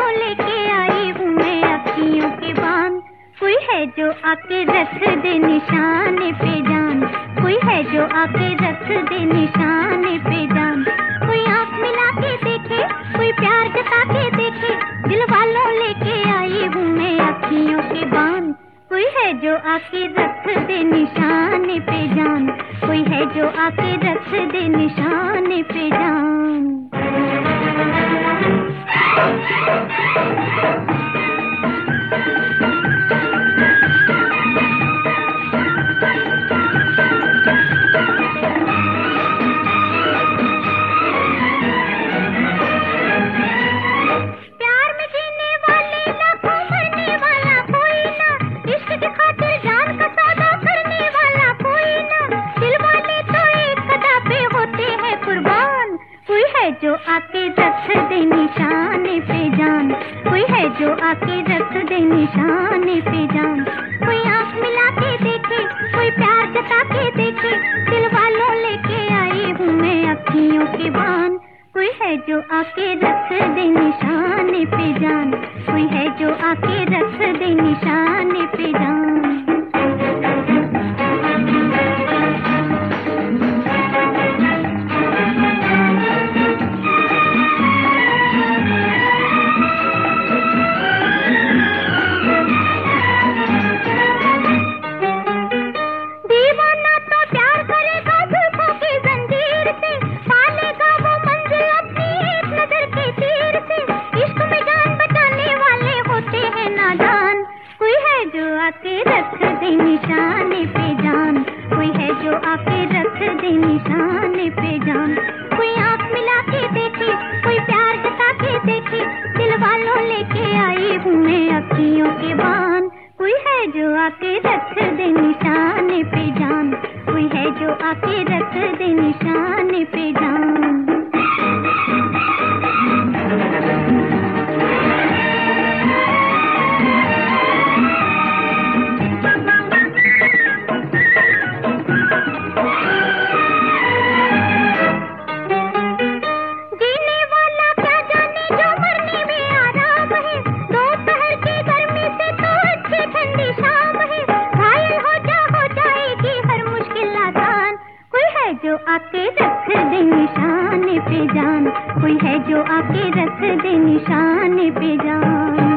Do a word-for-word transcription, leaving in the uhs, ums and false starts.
लेके आई हूँ मैं अखियों के बांध। कोई है जो आके रख दे निशाने पे जान, कोई है जो आके रख दे निशाने पे जान। कोई आँख मिला के देखे, कोई प्यार जता के देखे, दिल वालों लेके आई हूँ मैं अखियों के बांध। कोई है जो आके रख दे निशाने पे जान, कोई है जो आके रख दे निशाने पे जान। प्यार में जीने वाले लाखों, मरने वाला कोई ना, इश्क की खातिर जान का सौदा करने वाला कोई ना। दिल वाले तो एक कदा पे होते हैं कुर्बान। कोई है जो आके रख दे निशाने पे जान, कोई है जो आके रख दे निशाने पे जान। कोई आँख मिला के देखे, कोई प्यार जता के देखे, दिल वालों लेके आई हूँ मैं अखियों के बांध। कोई है जो आके रख दे निशाने पे जान, कोई है जो आके रख दे निशाने पे जान। दीवाना तो प्यार करेगा जुल्फों की जंजीर से, पालेगा वो मंजिल अपनी एक नजर के तीर से। इश्क में जान बचाने वाले होते हैं नादान। कोई है जो आके रख दे निशाने पे जान, कोई है जो आके रख दे निशाने पे जान। कोई आँख मिला के देखे, कोई प्यार जता के देखे, दिल वालों लेके आई हूँ मैं अखियों के बांध। कोई है जो आके रख दे निशाने पे जान, कोई है जो आके रख दे निशाने पे जान। जीने वाला क्या जाने जो मरने में आराम है, दोपहर की गर्मी से तो अच्छी ठंडी शाम है। घायल हो जा हो जाएगी हर मुश्किल आसान। कोई है जो आके रख दे निशाने पे जान, कोई है जो आके रख दे निशाने पे जान।